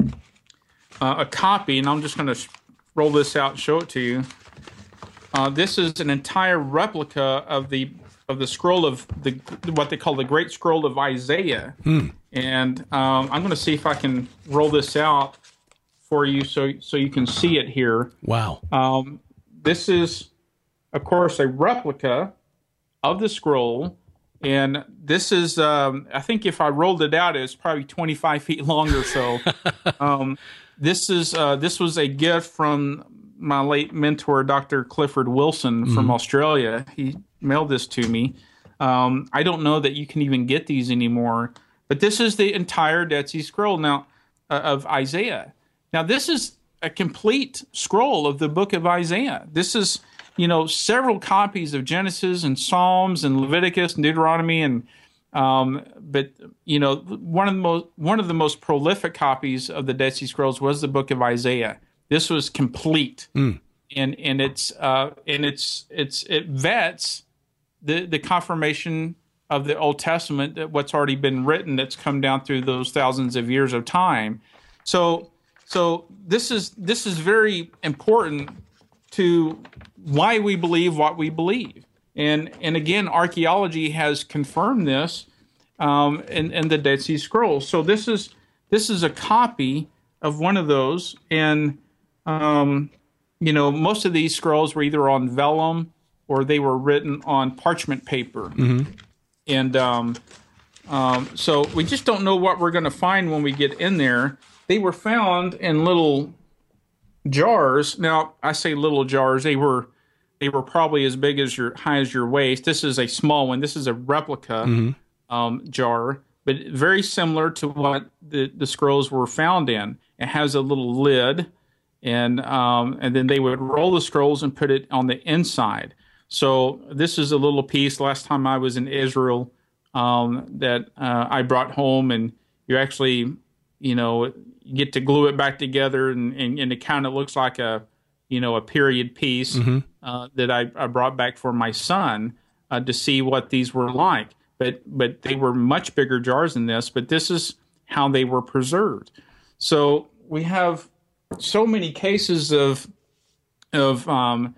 uh, a copy, and I'm just going to roll this out and show it to you. Uh, this is an entire replica of the of the scroll of the what they call the Great Scroll of Isaiah. Hmm. And um, I'm going to see if I can roll this out for you so so you can see it here. Wow. Um, this is, of course, a replica of the scroll. And this is, um, I think if I rolled it out, it's probably twenty-five feet long or so. um, this is uh, this was a gift from my late mentor, Doctor Clifford Wilson from mm-hmm. Australia. He mailed this to me. Um, I don't know that you can even get these anymore. But this is the entire Dead Sea Scroll now uh, of Isaiah. Now, this is a complete scroll of the book of Isaiah. This is, you know, several copies of Genesis and Psalms and Leviticus and Deuteronomy, and um, but you know, one of the most one of the most prolific copies of the Dead Sea Scrolls was the book of Isaiah. This was complete, mm. and and it's uh, and it's it's it vets the the confirmation of the Old Testament, that what's already been written, that's come down through those thousands of years of time. So, so this is this is very important to why we believe what we believe, and and again, archaeology has confirmed this um, in in the Dead Sea Scrolls. So this is this is a copy of one of those, and um, you know, most of these scrolls were either on vellum or they were written on parchment paper. Mm-hmm. And um, um, so we just don't know what we're going to find when we get in there. They were found in little jars. Now, I say little jars. They were they were probably as big as your high as your waist. This is a small one. This is a replica mm-hmm. um, jar, but very similar to what the, the scrolls were found in. It has a little lid, and um, and then they would roll the scrolls and put it on the inside. So this is a little piece. Last time I was in Israel, um, that uh, I brought home, and you actually, you know, you get to glue it back together, and, and, and it kind of looks like a, you know, a period piece mm-hmm. uh, that I, I brought back for my son uh, to see what these were like. But but they were much bigger jars than this. But this is how they were preserved. So we have so many cases of of um,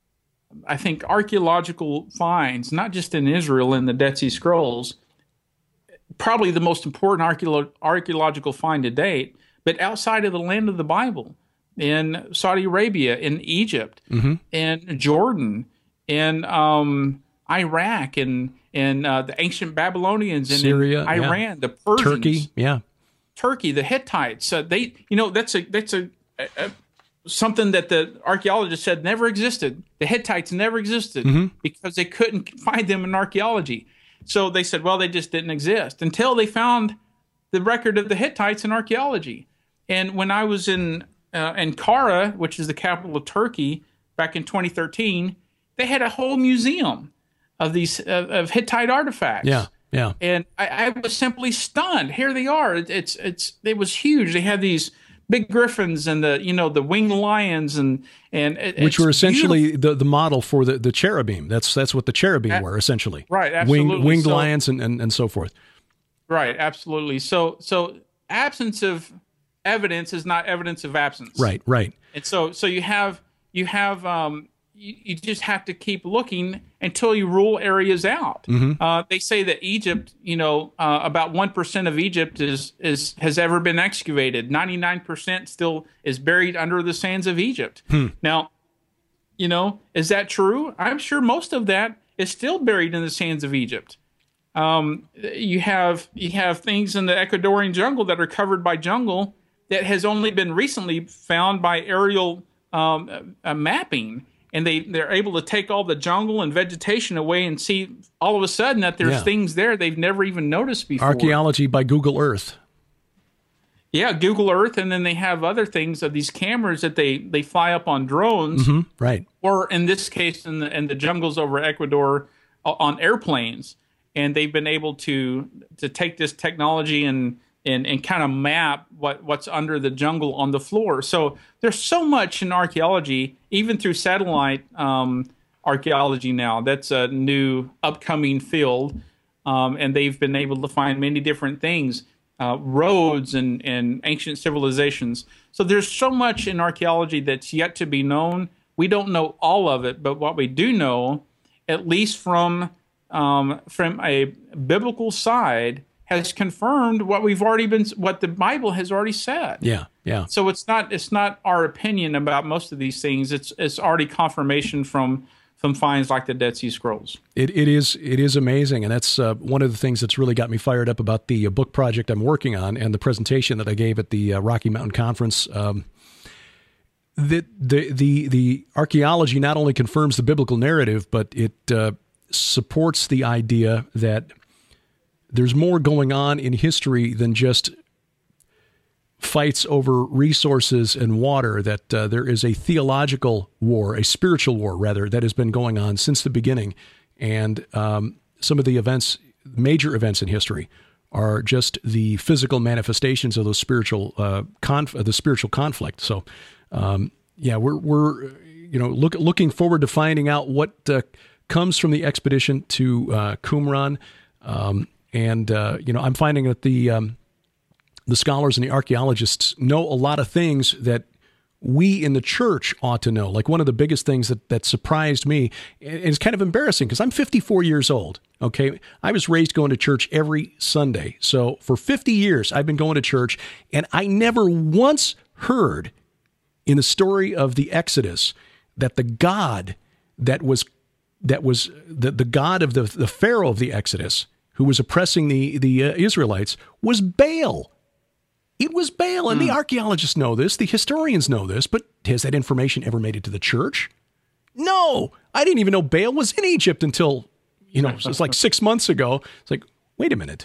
I think archaeological finds, not just in Israel in the Dead Sea Scrolls, probably the most important archeolo- archaeological find to date, but outside of the land of the Bible, in Saudi Arabia, in Egypt, mm-hmm. in Jordan, in um, Iraq, and in uh, the ancient Babylonians, and Syria, in Iran, yeah. the Persians, Turkey, yeah, Turkey, the Hittites. Uh, they, you know, that's a that's a, a, a something that the archaeologists said never existed. The Hittites never existed Mm-hmm. because they couldn't find them in archaeology. So they said, well, they just didn't exist until they found the record of the Hittites in archaeology. And when I was in uh, Ankara, which is the capital of Turkey, back in twenty thirteen, they had a whole museum of these uh, of Hittite artifacts. Yeah, yeah. And I, I was simply stunned. Here they are. It, it's it's it was huge. They had these big griffins and the you know the winged lions and and it, which it's were essentially beautiful. the, the model for the, the cherubim. That's that's what the cherubim A- were essentially. Right, absolutely. Winged, winged So- lions and, and, and so forth. Right, absolutely. So so absence of evidence is not evidence of absence. Right, right. And so so you have you have um you, you just have to keep looking until you rule areas out. Mm-hmm. Uh, they say that Egypt, you know, uh, about one percent of Egypt is is has ever been excavated. ninety-nine percent still is buried under the sands of Egypt. Hmm. Now, you know, is that true? I'm sure most of that is still buried in the sands of Egypt. Um, you have you have things in the Ecuadorian jungle that are covered by jungle that has only been recently found by aerial um, uh, mapping, and they they're able to take all the jungle and vegetation away and see all of a sudden that there's Yeah. things there they've never even noticed before. Archaeology by Google Earth. Yeah, Google Earth, and then they have other things of these cameras that they, they fly up on drones, Mm-hmm. Right. or in this case, in the in the jungles over Ecuador, uh, on airplanes, and they've been able to to take this technology and and, and kind of map what, what's under the jungle on the floor. So there's so much in archaeology, even through satellite um, archaeology now. That's a new upcoming field, um, and they've been able to find many different things. Uh, roads and, and ancient civilizations. So there's so much in archaeology that's yet to be known. We don't know all of it, but what we do know, at least from um, from a biblical side, has confirmed what we've already been, what the Bible has already said. Yeah, yeah. So it's not it's not our opinion about most of these things. It's it's already confirmation from from finds like the Dead Sea Scrolls. It it is it is amazing, and that's uh, one of the things that's really got me fired up about the uh, book project I'm working on and the presentation that I gave at the uh, Rocky Mountain Conference. Um, the, the the the archaeology not only confirms the biblical narrative, but it uh, supports the idea that there's more going on in history than just fights over resources and water, that uh, there is a theological war, a spiritual war, rather, that has been going on since the beginning. And um, some of the events, major events in history, are just the physical manifestations of those spiritual, uh, conf- the spiritual conflict. So, um, yeah, we're, we're, you know, look, looking forward to finding out what uh, comes from the expedition to uh, Qumran. Um, and, uh, you know, I'm finding that the, um, the scholars and the archaeologists know a lot of things that we in the church ought to know. Like one of the biggest things that, that surprised me, and it's kind of embarrassing because I'm fifty-four years old, okay? I was raised going to church every Sunday. So for fifty years, I've been going to church, and I never once heard in the story of the Exodus that the God that was that was the, the God of the, the Pharaoh of the Exodus, who was oppressing the, the uh, Israelites, was Baal. It was Baal, and mm. the archaeologists know this, the historians know this, but has that information ever made it to the church? No! I didn't even know Baal was in Egypt until, you know, it's like six months ago. It's like, wait a minute.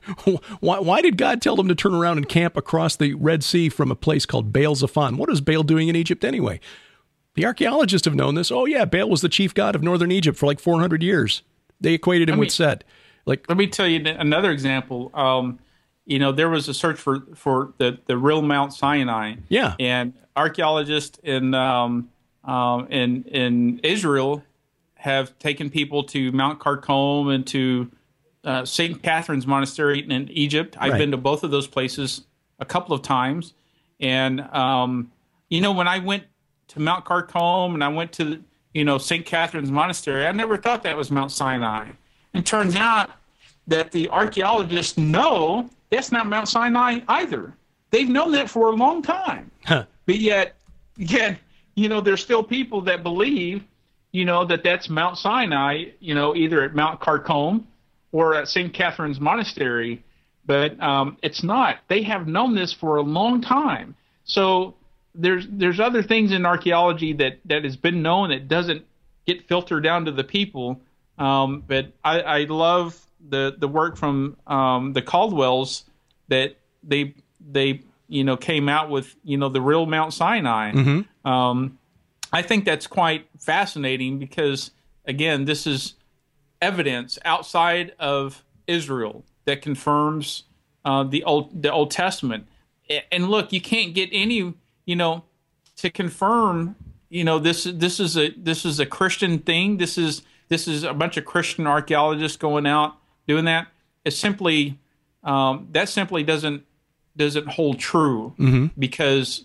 why, why did God tell them to turn around and camp across the Red Sea from a place called Baal Zephon? What is Baal doing in Egypt anyway? The archaeologists have known this. Oh, yeah, Baal was the chief god of northern Egypt for like four hundred years. They equated him I mean, with Set. Like, let me tell you another example. Um, You know, there was a search for, for the, the real Mount Sinai. Yeah. And archaeologists in um, um, in in Israel have taken people to Mount Karkom and to uh, Saint Catherine's Monastery in Egypt. I've Right. been to both of those places a couple of times. And, um, you know, when I went to Mount Karkom and I went to, you know, Saint Catherine's Monastery, I never thought that was Mount Sinai. And it turns out that the archaeologists know that's not Mount Sinai either. They've known that for a long time. Huh. But yet, yet, you know, there's still people that believe, you know, that that's Mount Sinai, you know, either at Mount Karkom or at Saint Catherine's Monastery. But um, it's not. They have known this for a long time. So there's there's other things in archaeology that, that has been known that doesn't get filtered down to the people. Um, but I, I love the the work from um, the Caldwells that they they you know came out with you know the real Mount Sinai. Mm-hmm. Um, I think that's quite fascinating because again, this is evidence outside of Israel that confirms uh, the old the Old Testament. And look, you can't get any you know to confirm you know this this is a this is a Christian thing. This is this is a bunch of Christian archaeologists going out doing that. It's simply um, that simply doesn't doesn't hold true mm-hmm. because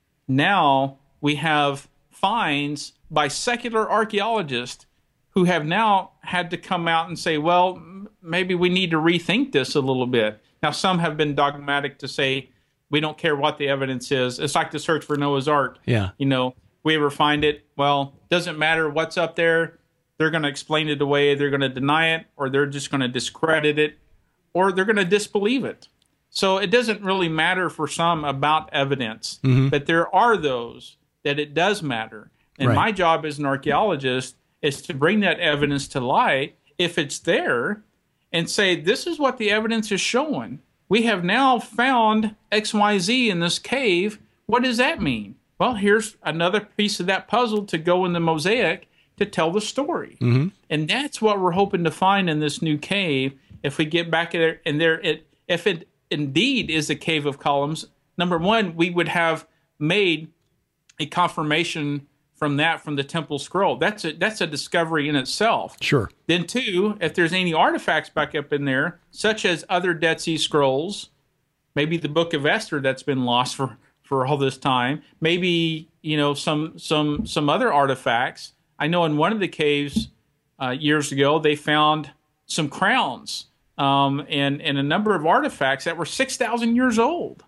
now we have finds by secular archaeologists who have now had to come out and say, well, maybe we need to rethink this a little bit. Now, some have been dogmatic to say, we don't care what the evidence is. It's like the search for Noah's Ark. Yeah. You know, we ever find it, well, doesn't matter what's up there. They're going to explain it away. They're going to deny it, or they're just going to discredit it, or they're going to disbelieve it. So it doesn't really matter for some about evidence, mm-hmm. but there are those that it does matter. And right. my job as an archaeologist is to bring that evidence to light if it's there and say, this is what the evidence is showing. We have now found X Y Z in this cave. What does that mean? Well, here's another piece of that puzzle to go in the mosaic to tell the story. Mm-hmm. And that's what we're hoping to find in this new cave. If we get back there and there, it, if it indeed is a cave of columns, number one, we would have made a confirmation from that, from the temple scroll. That's a, that's a discovery in itself. Sure. Then two, if there's any artifacts back up in there, such as other Dead Sea Scrolls, maybe the Book of Esther that's been lost for, for all this time, maybe, you know, some some some other artifacts. I know in one of the caves uh, years ago, they found some crowns um, and, and a number of artifacts that were six thousand years old.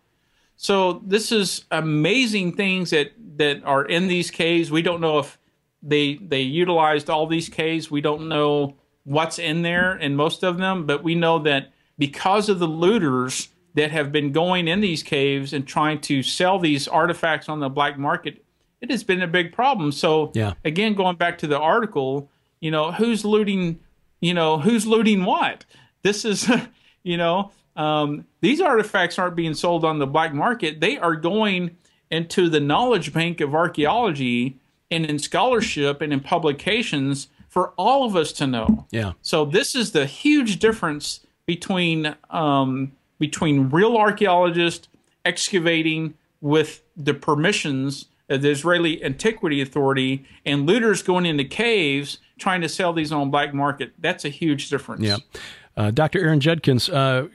So this is amazing things that, that are in these caves. We don't know if they they utilized all these caves. We don't know what's in there in most of them, but we know that because of the looters that have been going in these caves and trying to sell these artifacts on the black market, it has been a big problem. So yeah. again, going back to the article, you know, who's looting, you know, who's looting what? This is, you know, Um, these artifacts aren't being sold on the black market. They are going into the knowledge bank of archaeology and in scholarship and in publications for all of us to know. Yeah. So this is the huge difference between um, between real archaeologists excavating with the permissions of the Israeli Antiquity Authority and looters going into caves trying to sell these on black market. That's a huge difference. Yeah. Uh, Doctor Aaron Judkins, uh,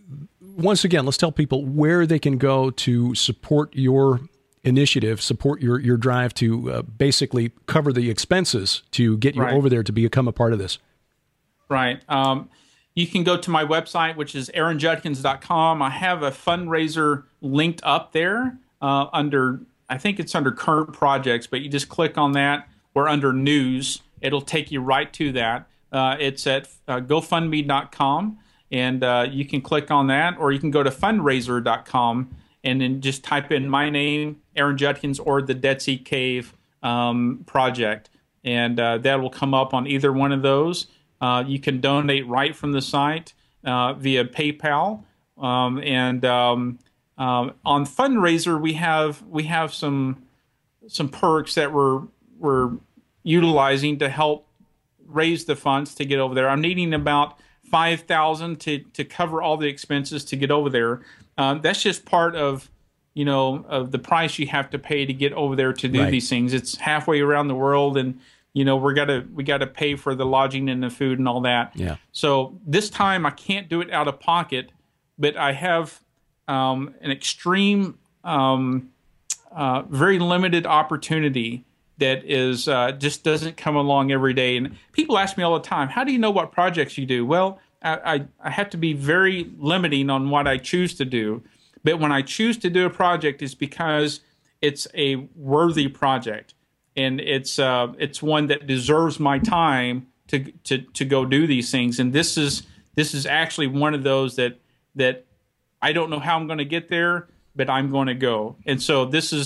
once again, let's tell people where they can go to support your initiative, support your, your drive to uh, basically cover the expenses to get you right. over there to become a part of this. Right. Um, you can go to my website, which is aaron judkins dot com. I have a fundraiser linked up there uh, under, I think it's under current projects, but you just click on that or under news. It'll take you right to that. Uh, it's at uh, go fund me dot com. And uh, you can click on that, or you can go to fundraiser dot com and then just type in my name, Aaron Judkins, or the Dead Sea Cave um, project. And uh, that will come up on either one of those. Uh, you can donate right from the site uh, via PayPal. Um, and um, um, on Fundraiser, we have we have some some perks that we're, we're utilizing to help raise the funds to get over there. I'm needing about five thousand to to cover all the expenses to get over there. Um, that's just part of, you know, of the price you have to pay to get over there to do right. these things. It's halfway around the world, and you know we're gotta we gotta pay for the lodging and the food and all that. Yeah. So this time I can't do it out of pocket, but I have um, an extreme, um, uh, very limited opportunity that is uh, just doesn't come along every day. And people ask me all the time, how do you know what projects you do? Well, I, I, I have to be very limiting on what I choose to do. But when I choose to do a project, it's because it's a worthy project. And it's uh, it's one that deserves my time to, to to go do these things. And this is this is actually one of those that that I don't know how I'm going to get there, but I'm going to go. And so this is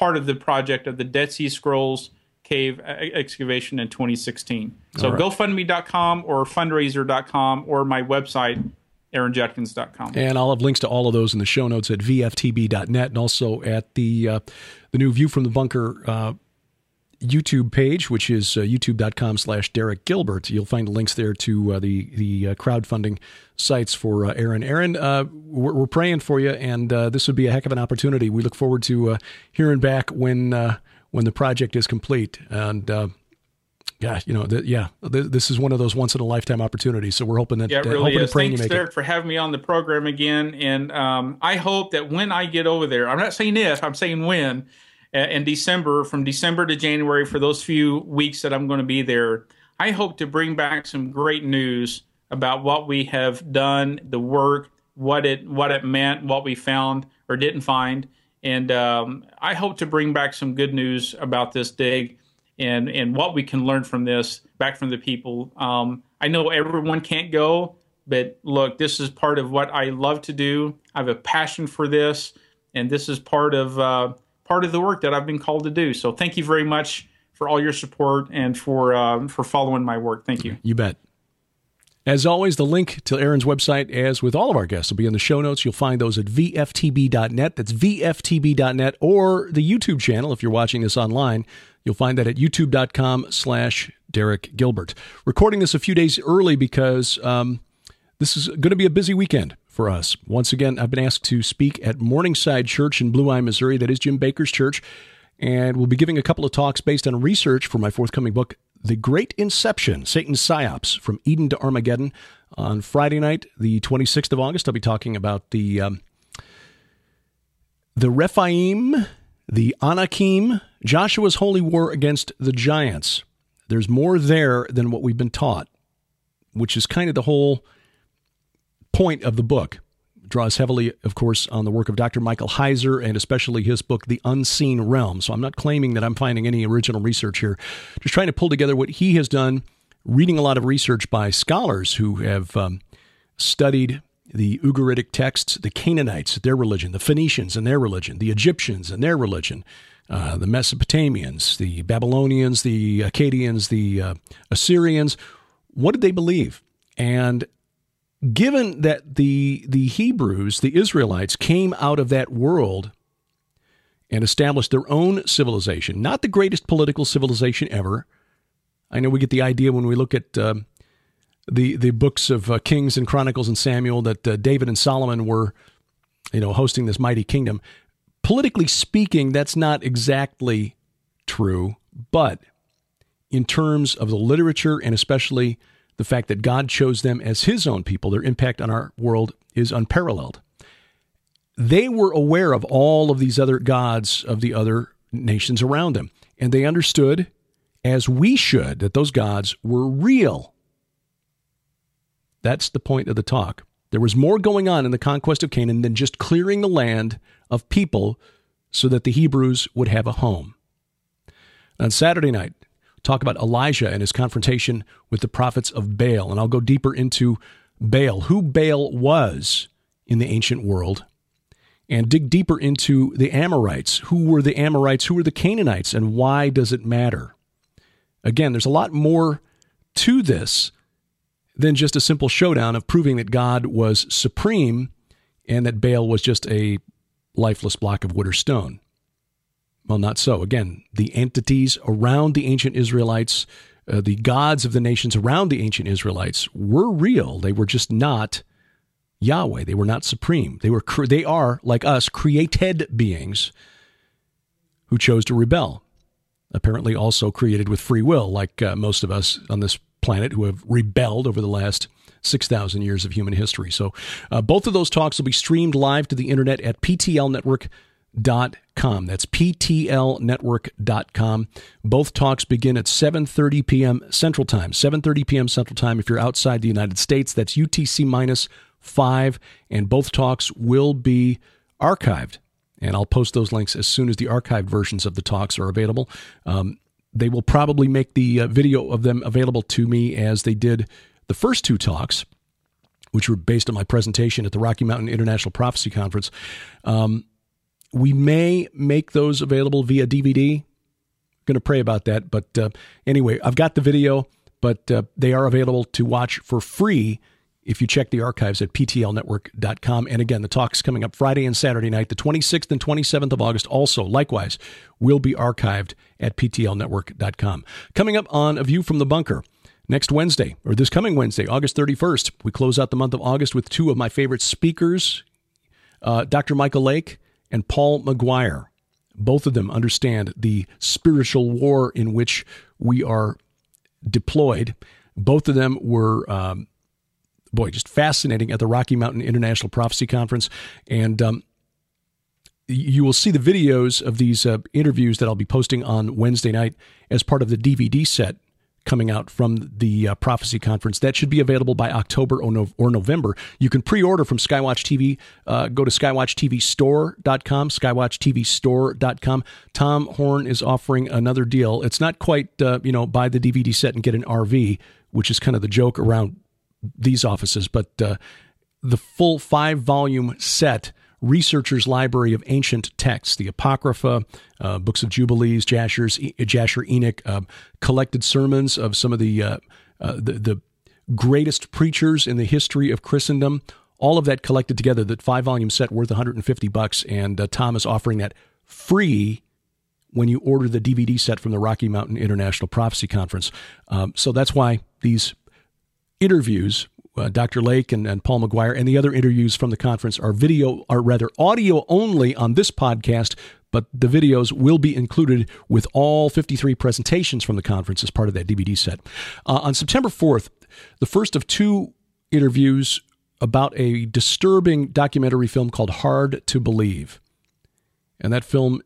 part of the project of the Dead Sea Scrolls cave excavation in twenty sixteen. So right. GoFundMe dot com or fundraiser dot com or my website, aaron judkins dot com. And I'll have links to all of those in the show notes at v f t b dot net and also at the uh, the new View from the Bunker uh, YouTube page, which is uh, youtube dot com slash Derek Gilbert. You'll find links there to uh, the, the uh, crowdfunding sites for uh, Aaron. Aaron, uh, we're, we're praying for you, and uh, this would be a heck of an opportunity. We look forward to uh, hearing back when uh, when the project is complete. And uh, yeah, you know, th- yeah, th- this is one of those once in a lifetime opportunities. So we're hoping that yeah, it uh, really hoping is. and praying Thanks, you make Derek, it. for having me on the program again. And um, I hope that when I get over there, I'm not saying if, I'm saying when. In December, from December to January, for those few weeks that I'm going to be there, I hope to bring back some great news about what we have done, the work, what it what it meant, what we found or didn't find, and um, I hope to bring back some good news about this dig and and what we can learn from this back from the people. Um, I know everyone can't go, but look, this is part of what I love to do. I have a passion for this, and this is part of. Uh, part of the work that I've been called to do. So thank you very much for all your support and for um, for following my work. Thank you. You bet. As always, the link to Aaron's website, as with all of our guests, will be in the show notes. You'll find those at v f t b dot net. That's v f t b dot net, or the YouTube channel. If you're watching this online, you'll find that at youtube dot com slash Derek Gilbert. Recording this a few days early because um, this is going to be a busy weekend for us. Once again, I've been asked to speak at Morningside Church in Blue Eye, Missouri. That is Jim Baker's church. And we'll be giving a couple of talks based on research for my forthcoming book, The Great Inception, Satan's Psyops, From Eden to Armageddon. On Friday night, the twenty-sixth of August, I'll be talking about the um, the Rephaim, the Anakim, Joshua's holy war against the giants. There's more there than what we've been taught, which is kind of the whole point of the book. It draws heavily, of course, on the work of Doctor Michael Heiser and especially his book, The Unseen Realm. So I'm not claiming that I'm finding any original research here, just trying to pull together what he has done, reading a lot of research by scholars who have um, studied the Ugaritic texts, the Canaanites, their religion, the Phoenicians and their religion, the Egyptians and their religion, uh, the Mesopotamians, the Babylonians, the Akkadians, the uh, Assyrians. What did they believe? And given that the the Hebrews, the Israelites, came out of that world and established their own civilization, not the greatest political civilization ever. I know we get the idea when we look at um, the the books of uh, Kings and Chronicles and Samuel that uh, David and Solomon were, you know, hosting this mighty kingdom. Politically speaking, that's not exactly true, but in terms of the literature and especially the fact that God chose them as his own people, their impact on our world is unparalleled. They were aware of all of these other gods of the other nations around them, and they understood, as we should, that those gods were real. That's the point of the talk. There was more going on in the conquest of Canaan than just clearing the land of people so that the Hebrews would have a home. On Saturday night, talk about Elijah and his confrontation with the prophets of Baal. And I'll go deeper into Baal, who Baal was in the ancient world, and dig deeper into the Amorites. Who were the Amorites? Who were the Canaanites? And why does it matter? Again, there's a lot more to this than just a simple showdown of proving that God was supreme and that Baal was just a lifeless block of wood or stone. Well, not so. Again, the entities around the ancient Israelites, uh, the gods of the nations around the ancient Israelites were real. They were just not Yahweh. They were not supreme. They were. Cre- they are, like us, created beings who chose to rebel. Apparently also created with free will, like uh, most of us on this planet who have rebelled over the last six thousand years of human history. So uh, both of those talks will be streamed live to the internet at p t l network dot com. That's p t l network dot com. Both talks begin at seven thirty p.m. Central Time. seven thirty p.m. Central Time if you're outside the United States. That's U T C minus five. And both talks will be archived. And I'll post those links as soon as the archived versions of the talks are available. Um, they will probably make the uh, video of them available to me as they did the first two talks, which were based on my presentation at the Rocky Mountain International Prophecy Conference. Um, we may make those available via D V D. Going to pray about that. But uh, anyway, I've got the video, but uh, they are available to watch for free if you check the archives at P T L network dot com. And again, the talk's coming up Friday and Saturday night, the twenty-sixth and twenty-seventh of August. Also, likewise, will be archived at P T L network dot com. Coming up on A View from the Bunker, next Wednesday, or this coming Wednesday, August thirty-first, we close out the month of August with two of my favorite speakers, uh, Doctor Michael Lake and Paul McGuire. Both of them understand the spiritual war in which we are deployed. Both of them were, um, boy, just fascinating at the Rocky Mountain International Prophecy Conference. And um, you will see the videos of these uh, interviews that I'll be posting on Wednesday night as part of the D V D set coming out from the uh, Prophecy Conference. That should be available by October or, no- or November. You can pre-order from Skywatch T V. Uh, go to skywatch t v store dot com, skywatch t v store dot com. Tom Horn is offering another deal. It's not quite, uh, you know, buy the D V D set and get an R V, which is kind of the joke around these offices, but uh, the full five-volume set, Researcher's Library of Ancient Texts, the Apocrypha, uh, Books of Jubilees, Jasher's, Jasher Enoch, uh, collected sermons of some of the, uh, uh, the the greatest preachers in the history of Christendom. All of that collected together, that five-volume set worth one hundred fifty bucks, and uh, Tom is offering that free when you order the D V D set from the Rocky Mountain International Prophecy Conference. Um, so that's why these interviews, Uh, Doctor Lake and, and Paul McGuire, and the other interviews from the conference are video, or rather audio only on this podcast, but the videos will be included with all fifty-three presentations from the conference as part of that D V D set. Uh, on September fourth, the first of two interviews about a disturbing documentary film called Hard to Believe. And that film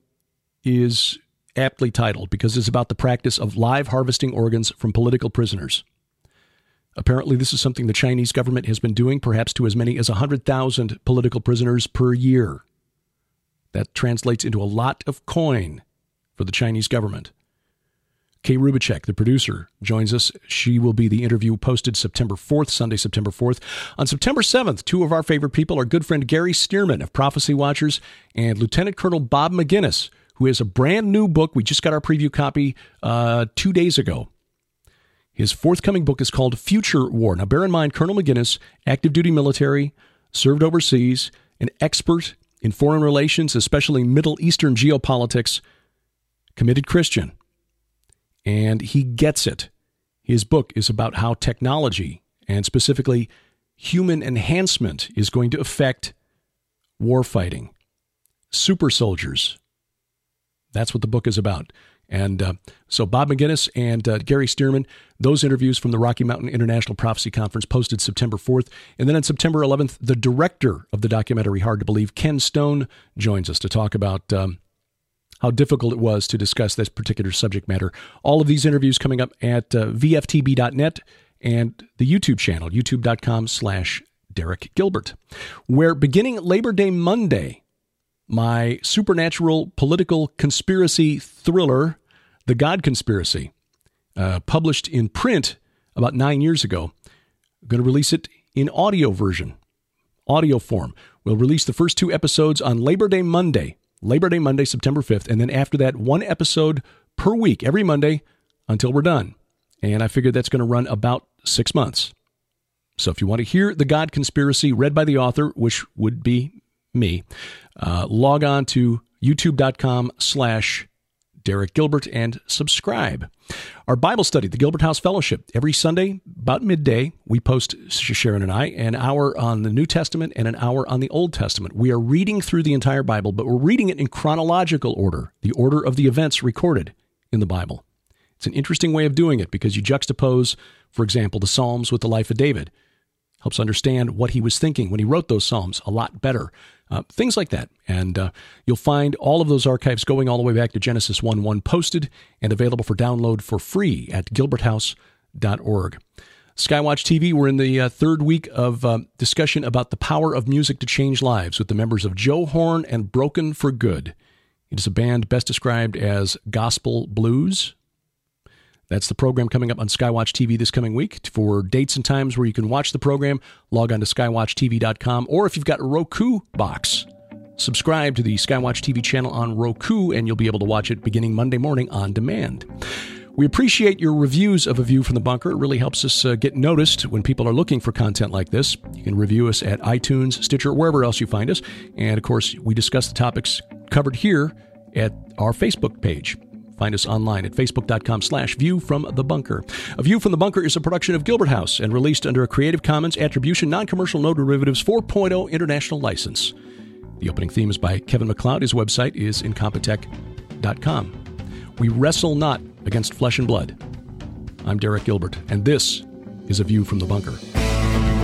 is aptly titled because it's about the practice of live harvesting organs from political prisoners. Apparently, this is something the Chinese government has been doing, perhaps to as many as one hundred thousand political prisoners per year. That translates into a lot of coin for the Chinese government. Kay Rubicek, the producer, joins us. She will be the interview posted September fourth, Sunday, September fourth. On September seventh, two of our favorite people, our good friend Gary Stearman of Prophecy Watchers and Lieutenant Colonel Bob McGinnis, who has a brand new book. We just got our preview copy uh, two days ago. His forthcoming book is called Future War. Now, bear in mind, Colonel McGinnis, active duty military, served overseas, an expert in foreign relations, especially Middle Eastern geopolitics, committed Christian. And he gets it. His book is about how technology, and specifically human enhancement, is going to affect warfighting. Super soldiers. That's what the book is about. And uh, so Bob McGinnis and uh, Gary Stearman, those interviews from the Rocky Mountain International Prophecy Conference posted September fourth. And then on September eleventh, the director of the documentary Hard to Believe, Ken Stone, joins us to talk about um, how difficult it was to discuss this particular subject matter. All of these interviews coming up at uh, v f t b dot net and the YouTube channel, youtube.com slash Derek Gilbert, where beginning Labor Day Monday, my supernatural political conspiracy thriller, The God Conspiracy, uh, published in print about nine years ago. I'm going to release it in audio version, audio form. We'll release the first two episodes on Labor Day Monday, Labor Day Monday, September fifth, and then after that, one episode per week, every Monday, until we're done. And I figured that's going to run about six months. So if you want to hear The God Conspiracy read by the author, which would be me, uh, log on to youtube.com slash Derek Gilbert and subscribe. Our Bible study, the Gilbert House Fellowship, every Sunday about midday, we post, Sharon and I, an hour on the New Testament and an hour on the Old Testament. We are reading through the entire Bible, but we're reading it in chronological order, the order of the events recorded in the Bible. It's an interesting way of doing it because you juxtapose, for example, the Psalms with the life of David. Helps understand what he was thinking when he wrote those Psalms a lot better. Uh, things like that. And uh, you'll find all of those archives going all the way back to Genesis one one posted and available for download for free at gilbert house dot org. Skywatch T V, we're in the uh, third week of uh, discussion about the power of music to change lives with the members of Joe Horn and Broken for Good. It is a band best described as gospel blues. That's the program coming up on Skywatch T V this coming week. For dates and times where you can watch the program, log on to skywatch t v dot com. Or if you've got a Roku box, Subscribe to the Skywatch T V channel on Roku, and you'll be able to watch it beginning Monday morning on demand. We appreciate your reviews of A View from the Bunker. It really helps us uh, get noticed when people are looking for content like this. You can review us at iTunes, Stitcher, wherever else you find us. And, of course, we discuss the topics covered here at our Facebook page. Find us online at facebook.com slash view from the bunker. A View from the Bunker is a production of Gilbert House and released under a Creative Commons Attribution Non-Commercial No Derivatives four point oh International License. The opening theme is by Kevin MacLeod. His website is incompetech dot com. We wrestle not against flesh and blood. I'm Derek Gilbert, and this is A View from the Bunker.